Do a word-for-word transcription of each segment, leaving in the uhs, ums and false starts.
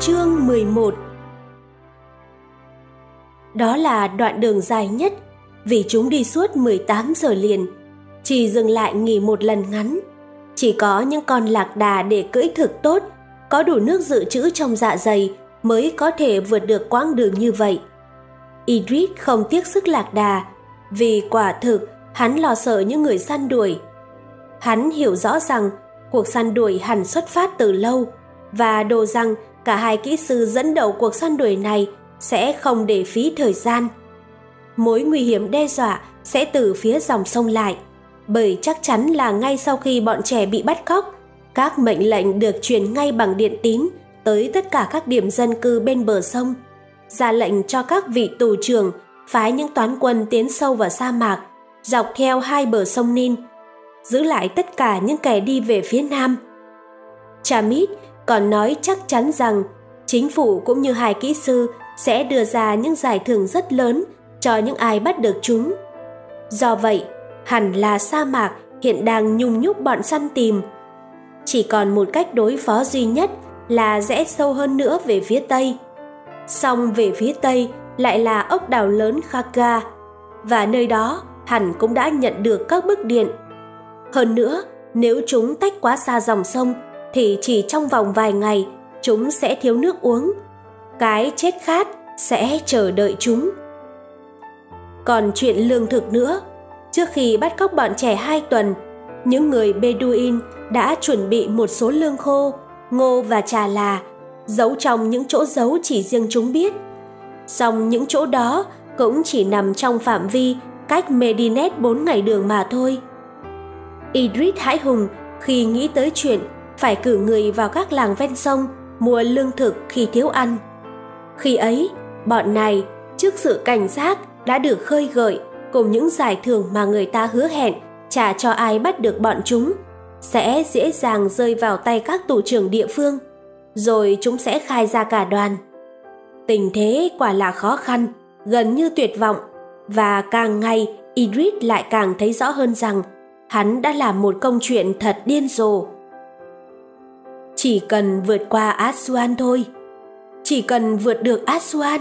Chương mười một. Đó là đoạn đường dài nhất, vì chúng đi suốt mười tám giờ liền, chỉ dừng lại nghỉ một lần ngắn. Chỉ có những con lạc đà để cưỡi thực tốt, có đủ nước dự trữ trong dạ dày mới có thể vượt được quãng đường như vậy. Idris không tiếc sức lạc đà, vì quả thực hắn lo sợ những người săn đuổi. Hắn hiểu rõ rằng cuộc săn đuổi hẳn xuất phát từ lâu, và đồ rằng cả hai kỹ sư dẫn đầu cuộc săn đuổi này sẽ không để phí thời gian. Mối nguy hiểm đe dọa sẽ từ phía dòng sông lại, bởi chắc chắn là ngay sau khi bọn trẻ bị bắt cóc, các mệnh lệnh được truyền ngay bằng điện tín tới tất cả các điểm dân cư bên bờ sông, ra lệnh cho các vị tù trưởng phái những toán quân tiến sâu vào sa mạc dọc theo hai bờ sông Nin, giữ lại tất cả những kẻ đi về phía nam. Chamit còn nói chắc chắn rằng chính phủ cũng như hai kỹ sư sẽ đưa ra những giải thưởng rất lớn cho những ai bắt được chúng. Do vậy, hẳn là sa mạc hiện đang nhung nhúc bọn săn tìm. Chỉ còn một cách đối phó duy nhất là rẽ sâu hơn nữa về phía tây. Song về phía tây lại là ốc đảo lớn Khaga, và nơi đó hẳn cũng đã nhận được các bức điện. Hơn nữa, nếu chúng tách quá xa dòng sông thì chỉ trong vòng vài ngày chúng sẽ thiếu nước uống. Cái chết khát sẽ chờ đợi chúng. Còn chuyện lương thực nữa, trước khi bắt cóc bọn trẻ hai tuần, những người Bedouin đã chuẩn bị một số lương khô, ngô và trà là, giấu trong những chỗ giấu chỉ riêng chúng biết. Song những chỗ đó cũng chỉ nằm trong phạm vi cách Medinet bốn ngày đường mà thôi. Idris hãi hùng khi nghĩ tới chuyện phải cử người vào các làng ven sông mua lương thực khi thiếu ăn. Khi ấy, bọn này, trước sự cảnh giác đã được khơi gợi cùng những giải thưởng mà người ta hứa hẹn trả cho ai bắt được bọn chúng, sẽ dễ dàng rơi vào tay các tù trưởng địa phương, rồi chúng sẽ khai ra cả đoàn. Tình thế quả là khó khăn, gần như tuyệt vọng, và càng ngày Idris lại càng thấy rõ hơn rằng hắn đã làm một công chuyện thật điên rồ. Chỉ cần vượt qua Aswan thôi, chỉ cần vượt được Aswan.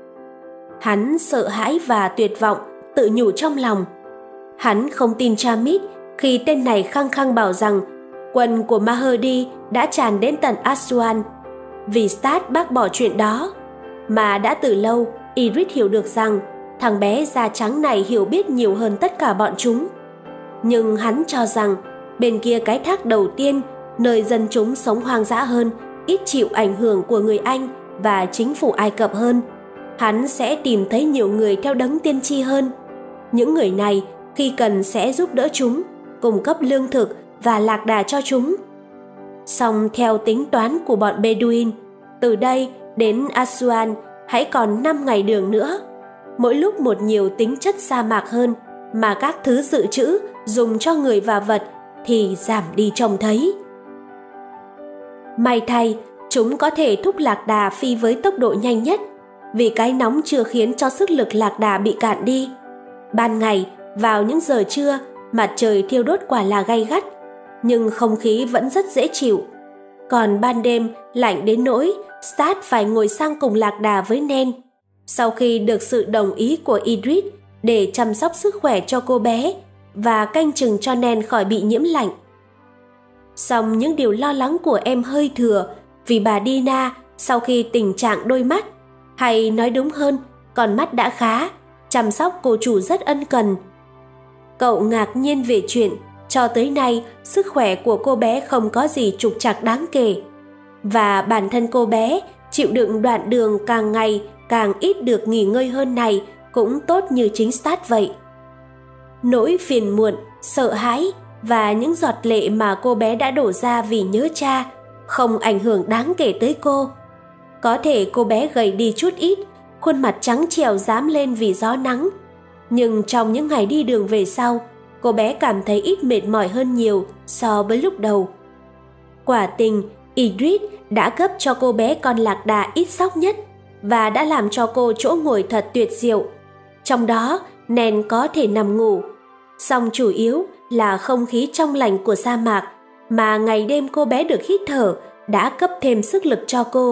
Hắn sợ hãi và tuyệt vọng, tự nhủ trong lòng. Hắn không tin Chamit khi tên này khăng khăng bảo rằng quân của Mahdi đã tràn đến tận Aswan, vì Stat bác bỏ chuyện đó. Mà đã từ lâu, Idris hiểu được rằng thằng bé da trắng này hiểu biết nhiều hơn tất cả bọn chúng. Nhưng hắn cho rằng bên kia cái thác đầu tiên, nơi dân chúng sống hoang dã hơn, ít chịu ảnh hưởng của người Anh và chính phủ Ai Cập hơn, hắn sẽ tìm thấy nhiều người theo đấng tiên tri hơn. Những người này khi cần sẽ giúp đỡ chúng, cung cấp lương thực và lạc đà cho chúng. Song theo tính toán của bọn Bedouin, từ đây đến Aswan hãy còn năm ngày đường nữa, mỗi lúc một nhiều tính chất sa mạc hơn, mà các thứ dự trữ dùng cho người và vật thì giảm đi trông thấy. May thay, chúng có thể thúc lạc đà phi với tốc độ nhanh nhất, vì cái nóng chưa khiến cho sức lực lạc đà bị cạn đi. Ban ngày, vào những giờ trưa, mặt trời thiêu đốt quả là gay gắt, nhưng không khí vẫn rất dễ chịu. Còn ban đêm lạnh đến nỗi Stat phải ngồi sang cùng lạc đà với Nen, sau khi được sự đồng ý của Idris để chăm sóc sức khỏe cho cô bé và canh chừng cho Nen khỏi bị nhiễm lạnh. Song những điều lo lắng của em hơi thừa, vì bà Dina sau khi tình trạng đôi mắt, hay nói đúng hơn, con mắt đã khá, chăm sóc cô chủ rất ân cần. Cậu ngạc nhiên về chuyện cho tới nay sức khỏe của cô bé không có gì trục trặc đáng kể, và bản thân cô bé chịu đựng đoạn đường càng ngày càng ít được nghỉ ngơi hơn này cũng tốt như chính Stat vậy. Nỗi phiền muộn, sợ hãi và những giọt lệ mà cô bé đã đổ ra vì nhớ cha không ảnh hưởng đáng kể tới cô. Có thể cô bé gầy đi chút ít, khuôn mặt trắng trẻo rám lên vì gió nắng, nhưng trong những ngày đi đường về sau, cô bé cảm thấy ít mệt mỏi hơn nhiều so với lúc đầu. Quả tình, Idris đã gấp cho cô bé con lạc đà ít sóc nhất và đã làm cho cô chỗ ngồi thật tuyệt diệu. Trong đó, Nen có thể nằm ngủ. Song chủ yếu là không khí trong lành của sa mạc mà ngày đêm cô bé được hít thở đã cấp thêm sức lực cho cô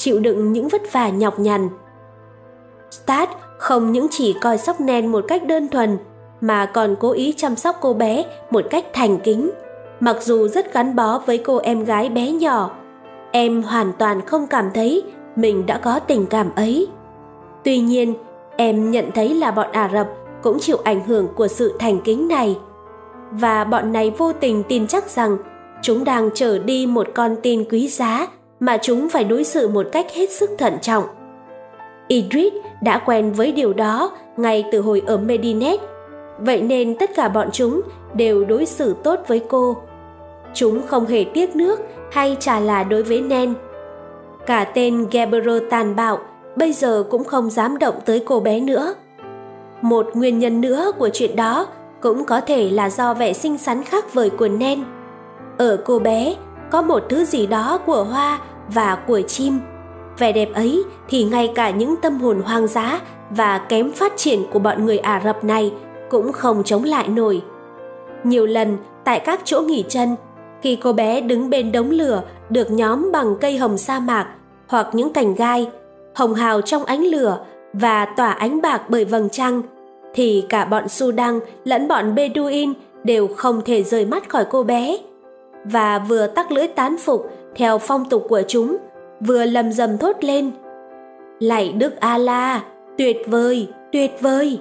chịu đựng những vất vả nhọc nhằn. Stat không những chỉ coi sóc Nan một cách đơn thuần, mà còn cố ý chăm sóc cô bé một cách thành kính. Mặc dù rất gắn bó với cô em gái bé nhỏ, em hoàn toàn không cảm thấy mình đã có tình cảm ấy. Tuy nhiên, em nhận thấy là bọn Ả Rập cũng chịu ảnh hưởng của sự thành kính này. Và bọn này vô tình tin chắc rằng chúng đang chở đi một con tin quý giá mà chúng phải đối xử một cách hết sức thận trọng. Idris đã quen với điều đó ngay từ hồi ở Medinet, vậy nên tất cả bọn chúng đều đối xử tốt với cô. Chúng không hề tiếc nước hay trả là đối với Nen. Cả tên Gabriel tàn bạo bây giờ cũng không dám động tới cô bé nữa. Một nguyên nhân nữa của chuyện đó cũng có thể là do vẻ xinh xắn khác vời của Nen. Ở cô bé có một thứ gì đó của hoa và của chim. Vẻ đẹp ấy thì ngay cả những tâm hồn hoang dã và kém phát triển của bọn người Ả Rập này cũng không chống lại nổi. Nhiều lần tại các chỗ nghỉ chân, khi cô bé đứng bên đống lửa được nhóm bằng cây hồng sa mạc hoặc những cành gai, hồng hào trong ánh lửa và tỏa ánh bạc bởi vầng trăng, thì cả bọn Sudan lẫn bọn Bedouin đều không thể rời mắt khỏi cô bé. Và vừa tắc lưỡi tán phục theo phong tục của chúng, vừa lầm rầm thốt lên: lạy Đức Allah, tuyệt vời, tuyệt vời.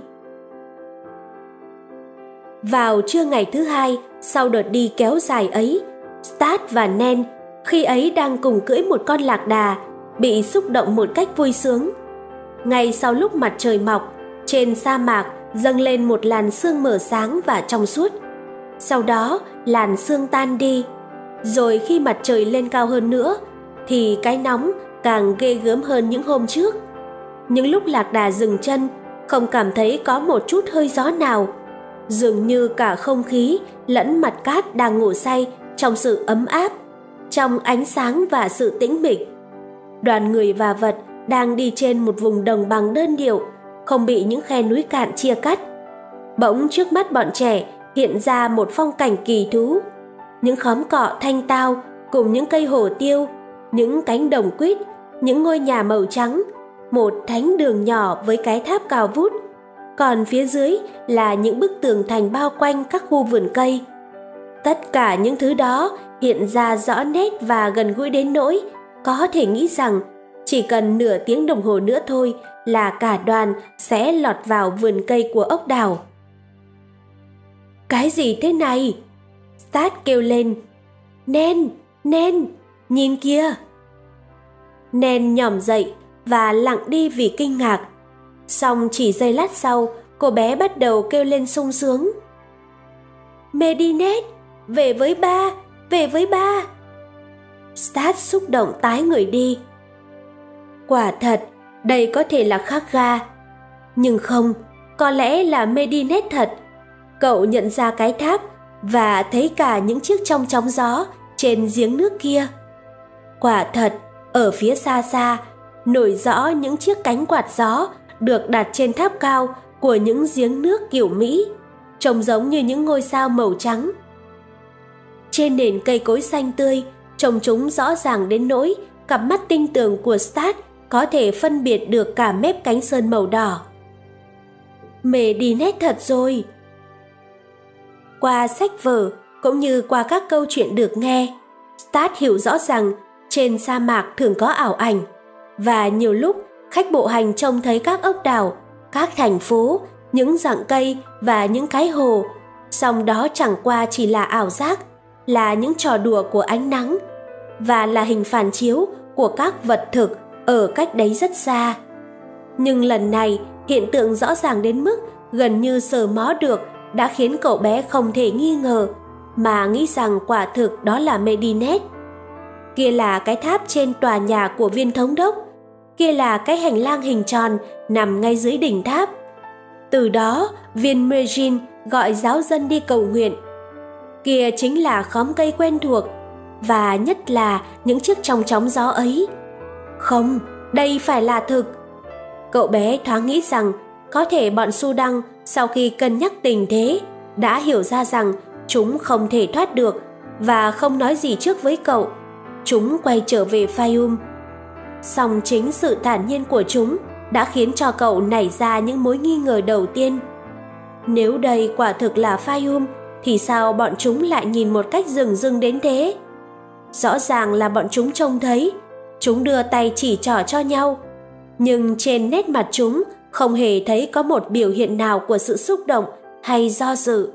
Vào trưa ngày thứ hai sau đợt đi kéo dài ấy, Stat và Nen khi ấy đang cùng cưỡi một con lạc đà, bị xúc động một cách vui sướng. Ngay sau lúc mặt trời mọc, trên sa mạc dâng lên một làn sương mờ sáng và trong suốt. Sau đó làn sương tan đi, rồi khi mặt trời lên cao hơn nữa thì cái nóng càng ghê gớm hơn những hôm trước. Những lúc lạc đà dừng chân, không cảm thấy có một chút hơi gió nào, dường như cả không khí lẫn mặt cát đang ngủ say trong sự ấm áp, trong ánh sáng và sự tĩnh mịch. Đoàn người và vật đang đi trên một vùng đồng bằng đơn điệu, không bị những khe núi cạn chia cắt. Bỗng trước mắt bọn trẻ hiện ra một phong cảnh kỳ thú. Những khóm cọ thanh tao cùng những cây hồ tiêu, những cánh đồng quýt, những ngôi nhà màu trắng, một thánh đường nhỏ với cái tháp cao vút. Còn phía dưới là những bức tường thành bao quanh các khu vườn cây. Tất cả những thứ đó hiện ra rõ nét và gần gũi đến nỗi có thể nghĩ rằng chỉ cần nửa tiếng đồng hồ nữa thôi là cả đoàn sẽ lọt vào vườn cây của ốc đảo. Cái gì thế này? Stat kêu lên. Nen, Nen, nhìn kia. Nen nhỏm dậy và lặng đi vì kinh ngạc. Xong chỉ giây lát sau, cô bé bắt đầu kêu lên sung sướng. Medinet, về với ba, về với ba. Stat xúc động tái người đi. Quả thật, đây có thể là Khagga. Nhưng không, có lẽ là Medinet thật. Cậu nhận ra cái tháp và thấy cả những chiếc trong chóng gió trên giếng nước kia. Quả thật, ở phía xa xa, nổi rõ những chiếc cánh quạt gió được đặt trên tháp cao của những giếng nước kiểu Mỹ, trông giống như những ngôi sao màu trắng. Trên nền cây cối xanh tươi, trông chúng rõ ràng đến nỗi cặp mắt tinh tường của Stat có thể phân biệt được cả mép cánh sơn màu đỏ. Medinet thật rồi. Qua sách vở cũng như qua các câu chuyện được nghe, Stat hiểu rõ rằng trên sa mạc thường có ảo ảnh, và nhiều lúc khách bộ hành trông thấy các ốc đảo, các thành phố, những rặng cây và những cái hồ, song đó chẳng qua chỉ là ảo giác, là những trò đùa của ánh nắng, và là hình phản chiếu của các vật thực ở cách đấy rất xa. Nhưng lần này, hiện tượng rõ ràng đến mức gần như sờ mó được đã khiến cậu bé không thể nghi ngờ, mà nghĩ rằng quả thực đó là Medinet. Kia là cái tháp trên tòa nhà của viên thống đốc, kia là cái hành lang hình tròn nằm ngay dưới đỉnh tháp. Từ đó, viên Mejin gọi giáo dân đi cầu nguyện. Kia chính là khóm cây quen thuộc, và nhất là những chiếc trong chóng gió ấy. Không, đây phải là thực. Cậu bé thoáng nghĩ rằng có thể bọn Sudan sau khi cân nhắc tình thế đã hiểu ra rằng chúng không thể thoát được, và không nói gì trước với cậu. Chúng quay trở về Fayum. Song chính sự thản nhiên của chúng đã khiến cho cậu nảy ra những mối nghi ngờ đầu tiên. Nếu đây quả thực là Fayum, thì sao bọn chúng lại nhìn một cách dửng dưng đến thế? Rõ ràng là bọn chúng trông thấy, chúng đưa tay chỉ trỏ cho nhau, nhưng trên nét mặt chúng không hề thấy có một biểu hiện nào của sự xúc động hay do dự.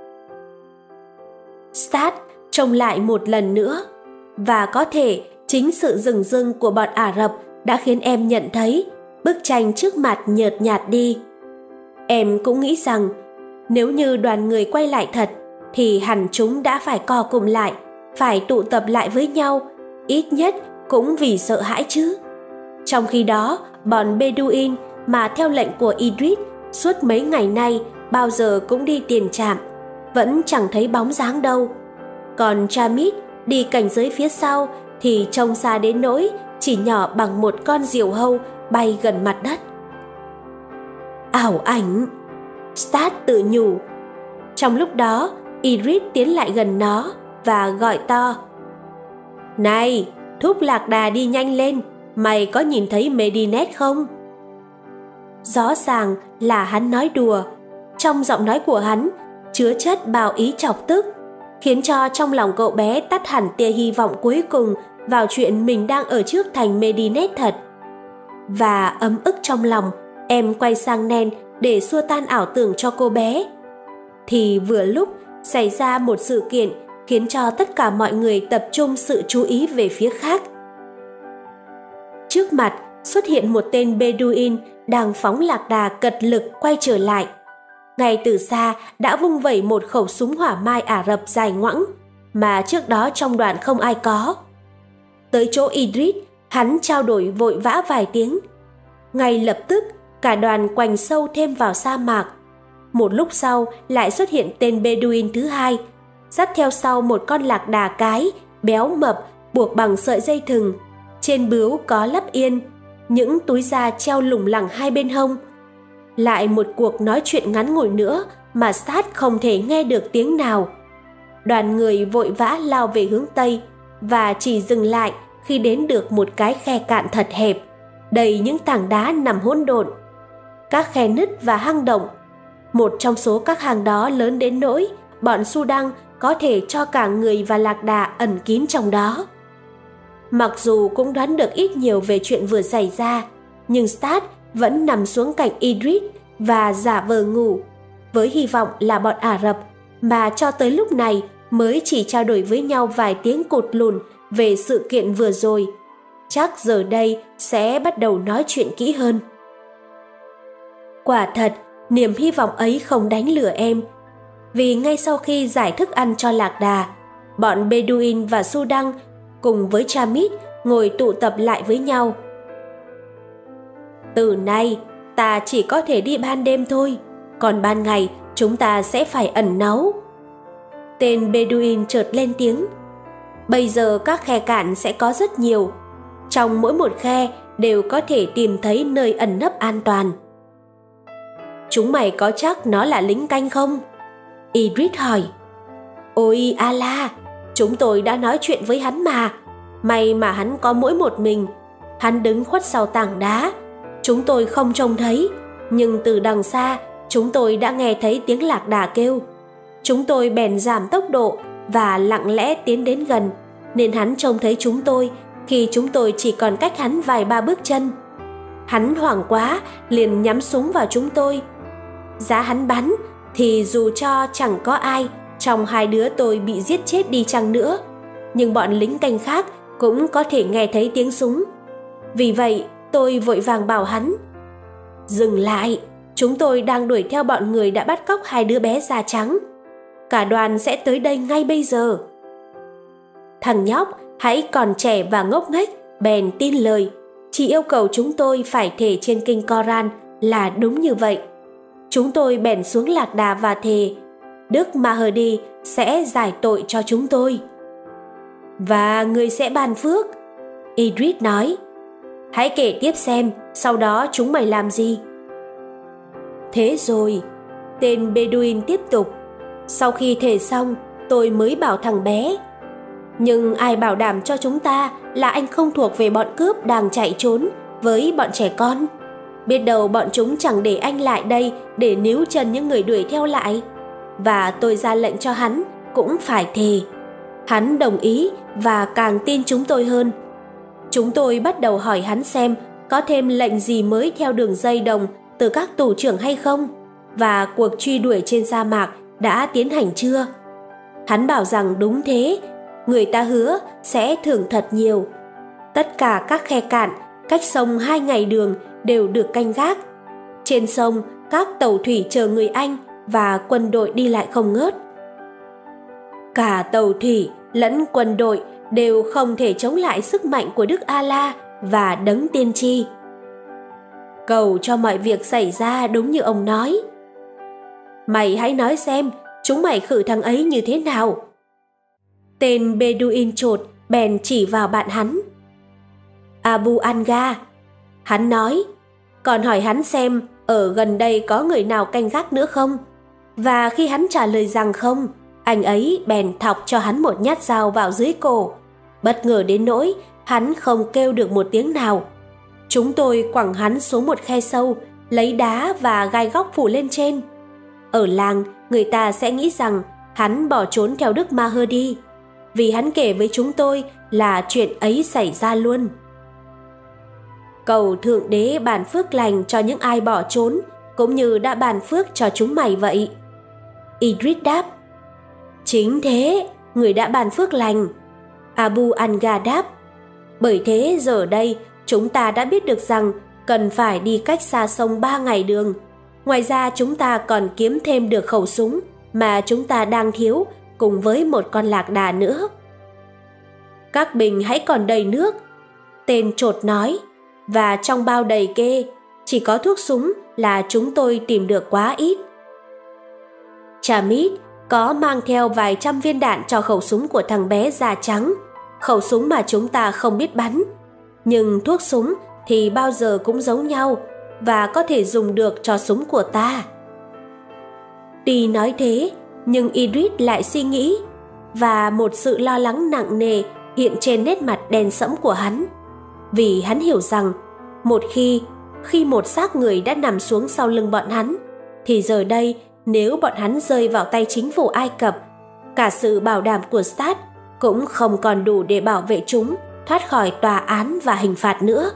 Stat trông lại một lần nữa, và có thể chính sự rừng rưng của bọn Ả Rập đã khiến em nhận thấy bức tranh trước mặt nhợt nhạt đi. Em cũng nghĩ rằng nếu như đoàn người quay lại thật thì hẳn chúng đã phải co cụm lại, phải tụ tập lại với nhau, ít nhất cũng vì sợ hãi chứ. Trong khi đó, bọn Bedouin mà theo lệnh của Idris suốt mấy ngày nay bao giờ cũng đi tiền trạm, vẫn chẳng thấy bóng dáng đâu. Còn Jamid đi cảnh giới phía sau thì trông xa đến nỗi chỉ nhỏ bằng một con diều hâu bay gần mặt đất. Ảo ảnh, Stat tự nhủ. Trong lúc đó, Idris tiến lại gần nó và gọi to: Này, thúc Lạc Đà đi nhanh lên, mày có nhìn thấy Medinet không? Rõ ràng là hắn nói đùa. Trong giọng nói của hắn chứa chất bào ý chọc tức, khiến cho trong lòng cậu bé tắt hẳn tia hy vọng cuối cùng vào chuyện mình đang ở trước thành Medinet thật. Và ấm ức trong lòng, em quay sang Nen để xua tan ảo tưởng cho cô bé. Thì vừa lúc xảy ra một sự kiện khiến cho tất cả mọi người tập trung sự chú ý về phía khác. Trước mặt xuất hiện một tên Bedouin đang phóng lạc đà cật lực quay trở lại. Ngay từ xa đã vung vẩy một khẩu súng hỏa mai Ả Rập dài ngoẵng mà trước đó trong đoàn không ai có. Tới chỗ Idris, hắn trao đổi vội vã vài tiếng. Ngay lập tức cả đoàn quành sâu thêm vào sa mạc. Một lúc sau lại xuất hiện tên Bedouin thứ hai, dắt theo sau một con lạc đà cái béo mập buộc bằng sợi dây thừng. Trên bướu có lắp yên, những túi da treo lủng lẳng hai bên hông. Lại một cuộc nói chuyện ngắn ngủi nữa mà Stat không thể nghe được tiếng nào. Đoàn người vội vã lao về hướng Tây và chỉ dừng lại khi đến được một cái khe cạn thật hẹp, đầy những tảng đá nằm hỗn độn. Các khe nứt và hang động. Một trong số các hang đó lớn đến nỗi bọn Sudan có thể cho cả người và lạc đà ẩn kín trong đó. Mặc dù cũng đoán được ít nhiều về chuyện vừa xảy ra, nhưng Stat vẫn nằm xuống cạnh Idris và giả vờ ngủ, với hy vọng là bọn Ả Rập mà cho tới lúc này mới chỉ trao đổi với nhau vài tiếng cụt lùn về sự kiện vừa rồi, chắc giờ đây sẽ bắt đầu nói chuyện kỹ hơn. Quả thật, niềm hy vọng ấy không đánh lừa em, vì ngay sau khi giải thức ăn cho lạc đà, bọn Bedouin và Sudan cùng với Jamid ngồi tụ tập lại với nhau. Từ nay, ta chỉ có thể đi ban đêm thôi, còn ban ngày chúng ta sẽ phải ẩn náu. Tên Bedouin chợt lên tiếng. Bây giờ các khe cạn sẽ có rất nhiều. Trong mỗi một khe đều có thể tìm thấy nơi ẩn nấp an toàn. Chúng mày có chắc nó là lính canh không? Idris hỏi. Ôi Allah, chúng tôi đã nói chuyện với hắn mà. May mà hắn có mỗi một mình. Hắn đứng khuất sau tảng đá. Chúng tôi không trông thấy, nhưng từ đằng xa chúng tôi đã nghe thấy tiếng lạc đà kêu. Chúng tôi bèn giảm tốc độ và lặng lẽ tiến đến gần, nên hắn trông thấy chúng tôi khi chúng tôi chỉ còn cách hắn vài ba bước chân. Hắn hoảng quá liền nhắm súng vào chúng tôi. Giá hắn bắn thì dù cho chẳng có ai trong hai đứa tôi bị giết chết đi chăng nữa, nhưng bọn lính canh khác cũng có thể nghe thấy tiếng súng. Vì vậy tôi vội vàng bảo hắn: dừng lại, chúng tôi đang đuổi theo bọn người đã bắt cóc hai đứa bé da trắng. Cả đoàn sẽ tới đây ngay bây giờ. Thằng nhóc hãy còn trẻ và ngốc nghếch bèn tin lời, chỉ yêu cầu chúng tôi phải thề trên kinh Koran là đúng như vậy. Chúng tôi bèn xuống lạc đà và thề Đức Mahdi sẽ giải tội cho chúng tôi. Và người sẽ ban phước, Idris nói. Hãy kể tiếp xem sau đó chúng mày làm gì. Thế rồi, tên Bedouin tiếp tục. Sau khi thề xong, tôi mới bảo thằng bé: Nhưng ai bảo đảm cho chúng ta là anh không thuộc về bọn cướp đang chạy trốn với bọn trẻ con? Biết đâu bọn chúng chẳng để anh lại đây để níu chân những người đuổi theo lại. Và tôi ra lệnh cho hắn cũng phải thề. Hắn đồng ý và càng tin chúng tôi hơn. Chúng tôi bắt đầu hỏi hắn xem có thêm lệnh gì mới theo đường dây đồng từ các tù trưởng hay không, và cuộc truy đuổi trên sa mạc đã tiến hành chưa. Hắn bảo rằng đúng thế, người ta hứa sẽ thưởng thật nhiều. Tất cả các khe cạn cách sông hai ngày đường đều được canh gác. Trên sông, các tàu thủy chờ người Anh và quân đội đi lại không ngớt. Cả tàu thủy lẫn quân đội đều không thể chống lại sức mạnh của Đức A-la và Đấng Tiên tri. Cầu cho mọi việc xảy ra đúng như ông nói. Mày hãy nói xem, chúng mày khử thằng ấy như thế nào? Tên Bedouin chột bèn chỉ vào bạn hắn. Abu Anga. Hắn nói, còn hỏi hắn xem ở gần đây có người nào canh gác nữa không? Và khi hắn trả lời rằng không, anh ấy bèn thọc cho hắn một nhát dao vào dưới cổ. Bất ngờ đến nỗi hắn không kêu được một tiếng nào. Chúng tôi quẳng hắn xuống một khe sâu, lấy đá và gai góc phủ lên trên. Ở làng, người ta sẽ nghĩ rằng hắn bỏ trốn theo Đức Mahdi, vì hắn kể với chúng tôi là chuyện ấy xảy ra luôn. Cầu Thượng Đế ban phước lành cho những ai bỏ trốn, cũng như đã ban phước cho chúng mày vậy. Idris đáp. Chính thế, người đã ban phước lành. Abu Anga đáp. Bởi thế giờ đây chúng ta đã biết được rằng cần phải đi cách xa sông ba ngày đường. Ngoài ra chúng ta còn kiếm thêm được khẩu súng mà chúng ta đang thiếu, cùng với một con lạc đà nữa. Các bình hãy còn đầy nước, tên chột nói, và trong bao đầy kê, chỉ có thuốc súng là chúng tôi tìm được quá ít. Chamit có mang theo vài trăm viên đạn cho khẩu súng của thằng bé da trắng, khẩu súng mà chúng ta không biết bắn. Nhưng thuốc súng thì bao giờ cũng giống nhau và có thể dùng được cho súng của ta. Tuy nói thế, nhưng Idris lại suy nghĩ, và một sự lo lắng nặng nề hiện trên nét mặt đen sẫm của hắn. Vì hắn hiểu rằng, một khi, khi một xác người đã nằm xuống sau lưng bọn hắn, thì giờ đây nếu bọn hắn rơi vào tay chính phủ Ai Cập, cả sự bảo đảm của Stade cũng không còn đủ để bảo vệ chúng thoát khỏi tòa án và hình phạt nữa.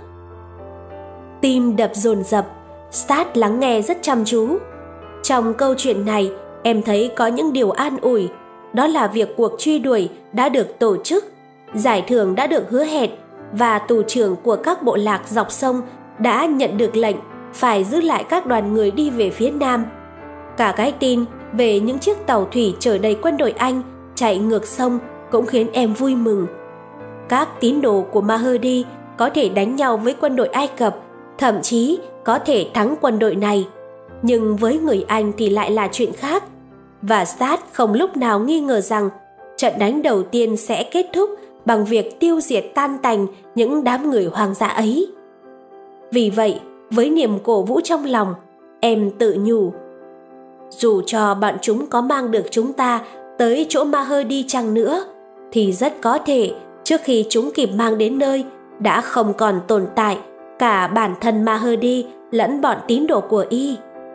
Tim đập dồn dập, Stade lắng nghe rất chăm chú. Trong câu chuyện này, em thấy có những điều an ủi, đó là việc cuộc truy đuổi đã được tổ chức, giải thưởng đã được hứa hẹn, và tù trưởng của các bộ lạc dọc sông đã nhận được lệnh phải giữ lại các đoàn người đi về phía nam. Cả cái tin về những chiếc tàu thủy chở đầy quân đội Anh chạy ngược sông cũng khiến em vui mừng. Các tín đồ của Mahdi có thể đánh nhau với quân đội Ai Cập, thậm chí có thể thắng quân đội này. Nhưng với người Anh thì lại là chuyện khác. Và Stade không lúc nào nghi ngờ rằng trận đánh đầu tiên sẽ kết thúc bằng việc tiêu diệt tan tành những đám người hoang dã ấy. Vì vậy, với niềm cổ vũ trong lòng, em tự nhủ, dù cho bọn chúng có mang được chúng ta tới chỗ Mahdi chăng nữa, thì rất có thể trước khi chúng kịp mang đến nơi đã không còn tồn tại cả bản thân Mahdi lẫn bọn tín đồ của y.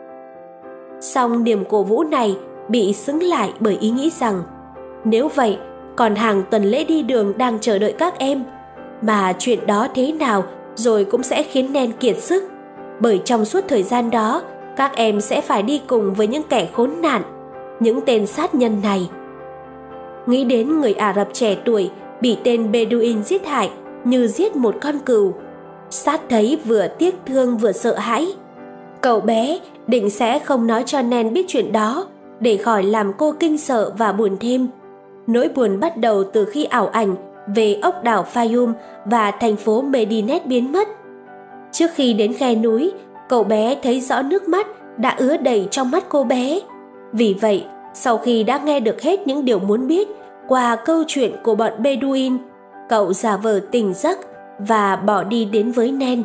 Song niềm cổ vũ này bị xứng lại bởi ý nghĩ rằng nếu vậy còn hàng tuần lễ đi đường đang chờ đợi các em, mà chuyện đó thế nào rồi cũng sẽ khiến Nen kiệt sức, bởi trong suốt thời gian đó các em sẽ phải đi cùng với những kẻ khốn nạn, những tên sát nhân này. Nghĩ đến người Ả Rập trẻ tuổi bị tên Bedouin giết hại như giết một con cừu, Sát thấy vừa tiếc thương vừa sợ hãi. Cậu bé định sẽ không nói cho Nen biết chuyện đó để khỏi làm cô kinh sợ và buồn thêm. Nỗi buồn bắt đầu từ khi ảo ảnh về ốc đảo Fayum và thành phố Medinet biến mất. Trước khi đến khe núi, cậu bé thấy rõ nước mắt đã ứa đầy trong mắt cô bé. Vì vậy, sau khi đã nghe được hết những điều muốn biết qua câu chuyện của bọn Bedouin, cậu giả vờ tỉnh giấc và bỏ đi đến với Nen.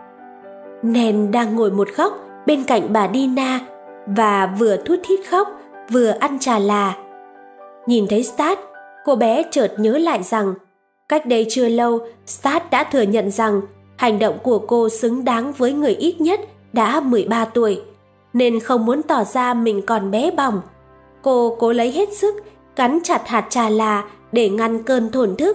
Nen đang ngồi một góc bên cạnh bà Dina và vừa thút thít khóc vừa ăn trà là. Nhìn thấy Stade, cô bé chợt nhớ lại rằng cách đây chưa lâu Stat đã thừa nhận rằng hành động của cô xứng đáng với người ít nhất đã mười ba tuổi, nên không muốn tỏ ra mình còn bé bỏng. Cô cố lấy hết sức cắn chặt hạt trà là để ngăn cơn thổn thức.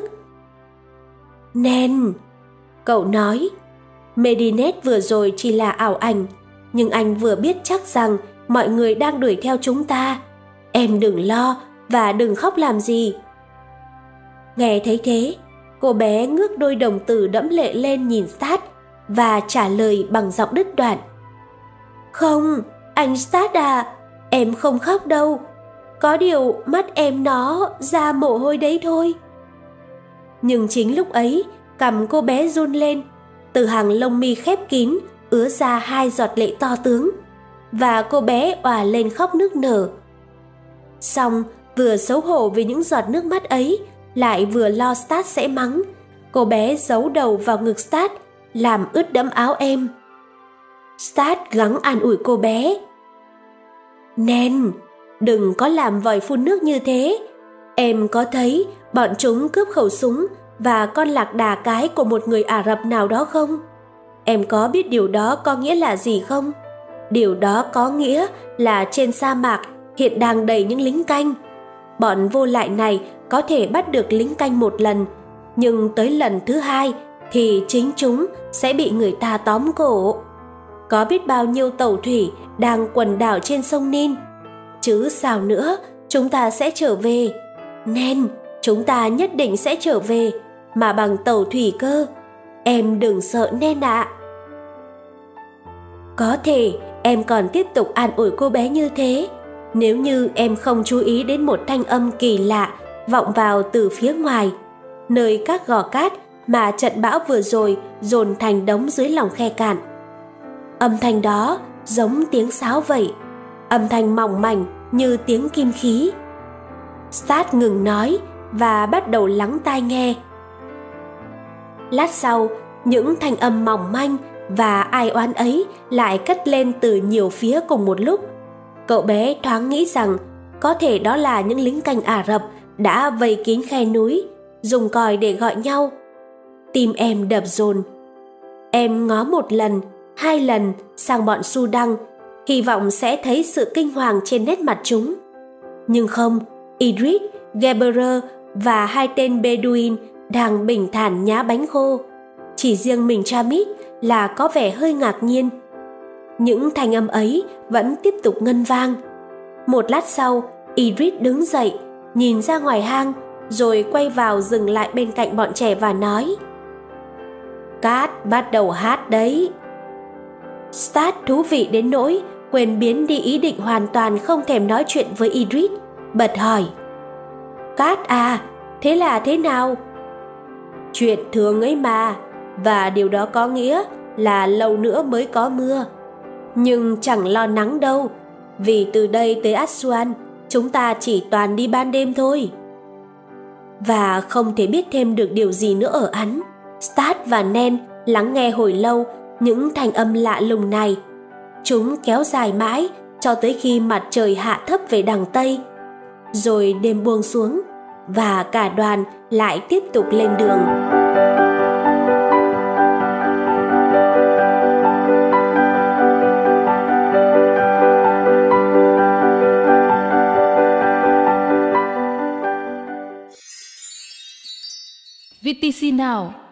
Nen, cậu nói, Medinet vừa rồi chỉ là ảo ảnh, nhưng anh vừa biết chắc rằng mọi người đang đuổi theo chúng ta. Em đừng lo và đừng khóc làm gì. Nghe thấy thế, cô bé ngước đôi đồng tử đẫm lệ lên nhìn Stat và trả lời bằng giọng đứt đoạn. Không, anh Stat à, em không khóc đâu. Có điều mắt em nó ra mồ hôi đấy thôi. Nhưng chính lúc ấy, cằm cô bé run lên, từ hàng lông mi khép kín ứa ra hai giọt lệ to tướng, và cô bé òa lên khóc nức nở. Xong, vừa xấu hổ vì những giọt nước mắt ấy, lại vừa lo Stat sẽ mắng, cô bé giấu đầu vào ngực Stat, làm ướt đẫm áo em. Stat gắng an ủi cô bé. Nen, đừng có làm vòi phun nước như thế. Em có thấy bọn chúng cướp khẩu súng và con lạc đà cái của một người Ả Rập nào đó không? Em có biết điều đó có nghĩa là gì không? Điều đó có nghĩa là trên sa mạc hiện đang đầy những lính canh. Bọn vô lại này có thể bắt được lính canh một lần, nhưng tới lần thứ hai thì chính chúng sẽ bị người ta tóm cổ. Có biết bao nhiêu tàu thủy đang quần đảo trên sông Nin. Chứ sao nữa, chúng ta sẽ trở về. Nen, chúng ta nhất định sẽ trở về, mà bằng tàu thủy cơ. Em đừng sợ Nen ạ. Có thể em còn tiếp tục an ủi cô bé như thế, nếu như em không chú ý đến một thanh âm kỳ lạ vọng vào từ phía ngoài, nơi các gò cát mà trận bão vừa rồi dồn thành đống dưới lòng khe cạn. Âm thanh đó giống tiếng sáo vậy, âm thanh mỏng mảnh như tiếng kim khí. Stat ngừng nói và bắt đầu lắng tai nghe. Lát sau, những thanh âm mỏng manh và ai oán ấy lại cất lên từ nhiều phía cùng một lúc. Cậu bé thoáng nghĩ rằng có thể đó là những lính canh Ả Rập đã vây kín khe núi, dùng còi để gọi nhau. Tim em đập dồn. Em ngó một lần, hai lần sang bọn Su Đăng, hy vọng sẽ thấy sự kinh hoàng trên nét mặt chúng. Nhưng không, Idris, Geberer và hai tên Bedouin đang bình thản nhá bánh khô. Chỉ riêng mình Chamit là có vẻ hơi ngạc nhiên. Những thanh âm ấy vẫn tiếp tục ngân vang. Một lát sau, Idris đứng dậy, nhìn ra ngoài hang, rồi quay vào dừng lại bên cạnh bọn trẻ và nói: Cát bắt đầu hát đấy. Stat thú vị đến nỗi quên biến đi ý định hoàn toàn không thèm nói chuyện với Idris, bật hỏi: Cát à, thế là thế nào? Chuyện thường ấy mà, và điều đó có nghĩa là lâu nữa mới có mưa. Nhưng chẳng lo nắng đâu, vì từ đây tới Aswan chúng ta chỉ toàn đi ban đêm thôi. Và không thể biết thêm được điều gì nữa ở Ấn, Stat và Nen lắng nghe hồi lâu những thanh âm lạ lùng này. Chúng kéo dài mãi cho tới khi mặt trời hạ thấp về đằng Tây. Rồi đêm buông xuống và cả đoàn lại tiếp tục lên đường. vê tê xê Now